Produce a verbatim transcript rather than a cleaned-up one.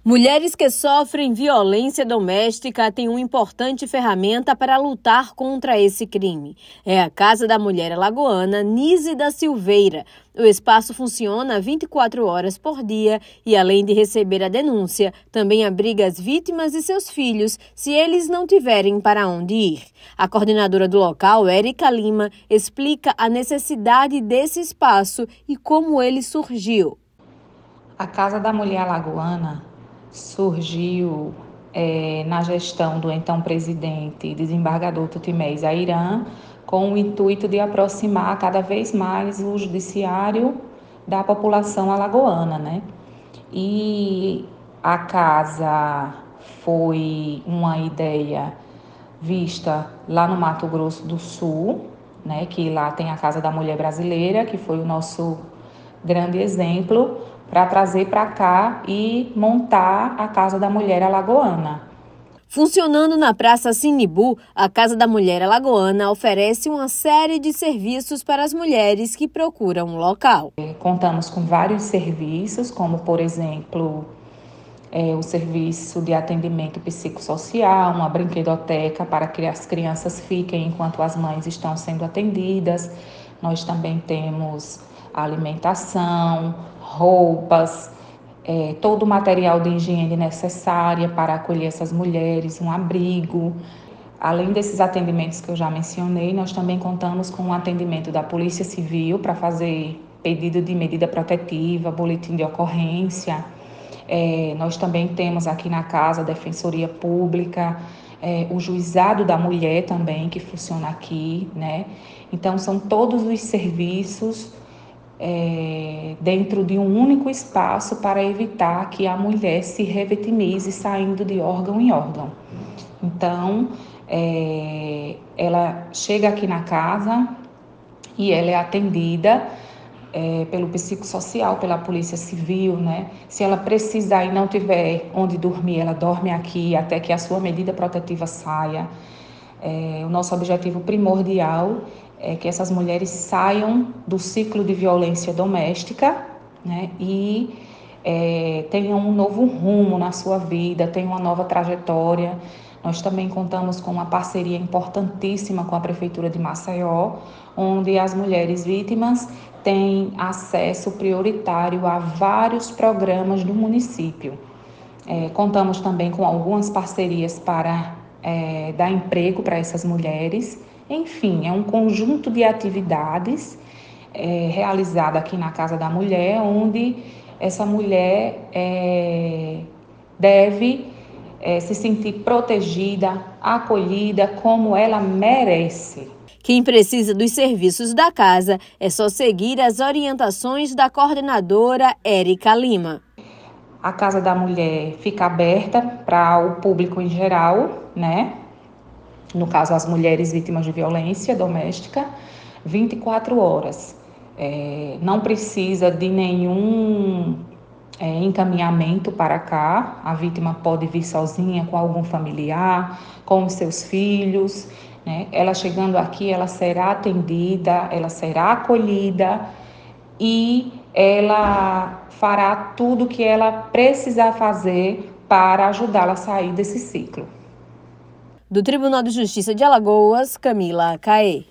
Mulheres que sofrem violência doméstica têm uma importante ferramenta para lutar contra esse crime. É a Casa da Mulher Alagoana Nise da Silveira. O espaço funciona vinte e quatro horas por dia e, além de receber a denúncia, também abriga as vítimas e seus filhos, se eles não tiverem para onde ir. A coordenadora do local, Érica Lima, explica a necessidade desse espaço e como ele surgiu. A Casa da Mulher Alagoana surgiu é, na gestão do então presidente desembargador Tutimés Airã, com o intuito de aproximar cada vez mais o judiciário da população alagoana, né? E a casa foi uma ideia vista lá no Mato Grosso do Sul, né? Que lá tem a Casa da Mulher Brasileira, que foi o nosso grande exemplo, para trazer para cá e montar a Casa da Mulher Alagoana. Funcionando na Praça Sinibu, a Casa da Mulher Alagoana oferece uma série de serviços para as mulheres que procuram um local. Contamos com vários serviços, como, por exemplo, é, o serviço de atendimento psicossocial, uma brinquedoteca para que as crianças fiquem enquanto as mães estão sendo atendidas. Nós também temos alimentação, roupas, é, todo o material de higiene necessário para acolher essas mulheres, um abrigo. Além desses atendimentos que eu já mencionei, nós também contamos com o atendimento da Polícia Civil para fazer pedido de medida protetiva, boletim de ocorrência. É, nós também temos aqui na casa a Defensoria Pública, é, o Juizado da Mulher também, que funciona aqui, né? Então, são todos os serviços É, dentro de um único espaço para evitar que a mulher se revitimize saindo de órgão em órgão. Então, é, ela chega aqui na casa e ela é atendida é, pelo psicossocial, pela Polícia Civil, né? Se ela precisar e não tiver onde dormir, ela dorme aqui até que a sua medida protetiva saia. É, o nosso objetivo primordial é que essas mulheres saiam do ciclo de violência doméstica, né, e é, tenham um novo rumo na sua vida, tenham uma nova trajetória. Nós também contamos com uma parceria importantíssima com a Prefeitura de Maceió, onde as mulheres vítimas têm acesso prioritário a vários programas do município. É, contamos também com algumas parcerias para é, dar emprego para essas mulheres. Enfim, é um conjunto de atividades é, realizada aqui na Casa da Mulher, onde essa mulher é, deve é, se sentir protegida, acolhida, como ela merece. Quem precisa dos serviços da casa é só seguir as orientações da coordenadora Érica Lima. A Casa da Mulher fica aberta para o público em geral, né? No caso, as mulheres vítimas de violência doméstica, vinte e quatro horas. É, não precisa de nenhum é, encaminhamento para cá. A vítima pode vir sozinha, com algum familiar, com os seus filhos, né? Ela chegando aqui, ela será atendida, ela será acolhida e ela fará tudo o que ela precisar fazer para ajudá-la a sair desse ciclo. Do Tribunal de Justiça de Alagoas, Camila Caê.